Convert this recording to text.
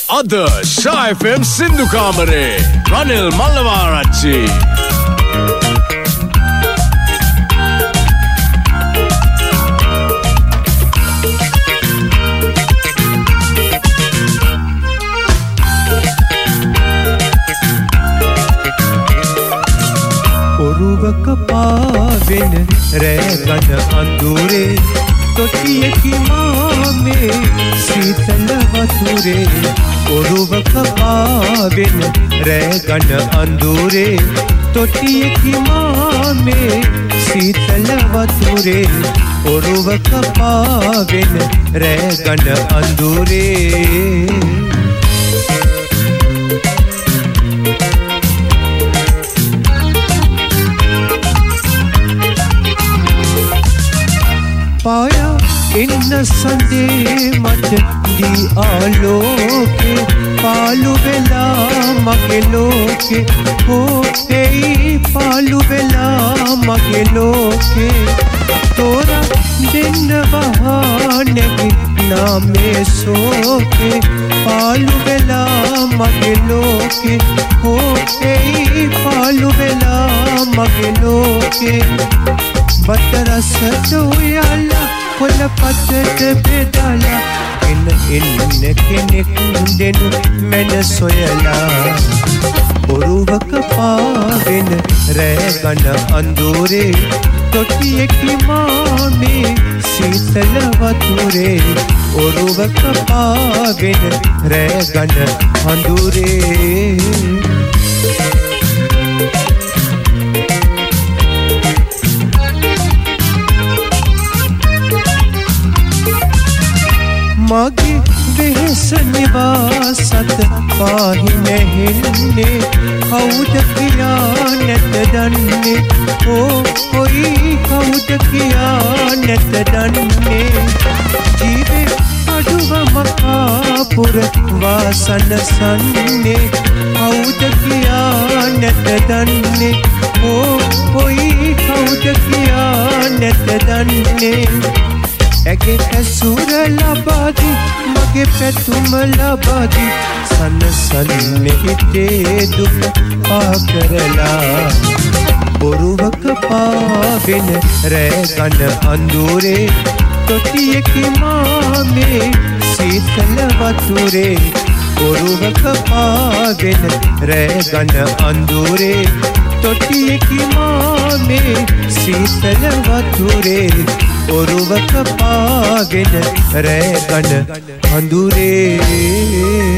Ada Shah FM Sindhu Kamare Ranil Mallawarachchi ඔරුවක පාවෙන රැගන අඳුරේ තොටියකි මාමේ සීතල වතුරේ ඔරුවක පාවෙන රැගන අඳුරේ තොටියකි මාමේ සීතල වතුරේ ඔරුවක පාවෙන රැගන අඳුරේ पाया इन संदे मत दी आलोके पालू बेला मगे लोके हो ए पालू बेला मगे लोके तोरा दिन बहाने नामे सोके पालू बेला मगे लोके हो ए पालू बेला मगे लोके बतरस दोयाला कोल पत्ते बेदाला इन केनेक देनु मन सोयला ඔරුවක පාවෙන රැගන අඳුරේ තොටියකි මාමේ සීතල වතුරේ ඔරුවක පාවෙන රැගන අඳුරේ मागे बेहस निवासत पाहि नहिन्ने कौद किया नत दन्ने ओ कोई कौद किया नत दन्ने जीवे अडुव मकापुर वासन सन्ने कौद किया नत दन्ने ओ कोई कौद किया नत दन्ने ඇගේ ඇසුර ලබාදී මගේ පැතුම ලබාදී සනසන්නේ හිතේ දුක පා කරලා බොරුවක පාවෙන රැගන අඳුරේ තොටියකි මාමේ සීතල වතුරේ බොරුවක පාවෙන රැගන අඳුරේ තොටියකි මාමේ සීතල වතුරේ ඔරුවක පාගෙන රැගන අඳුරේ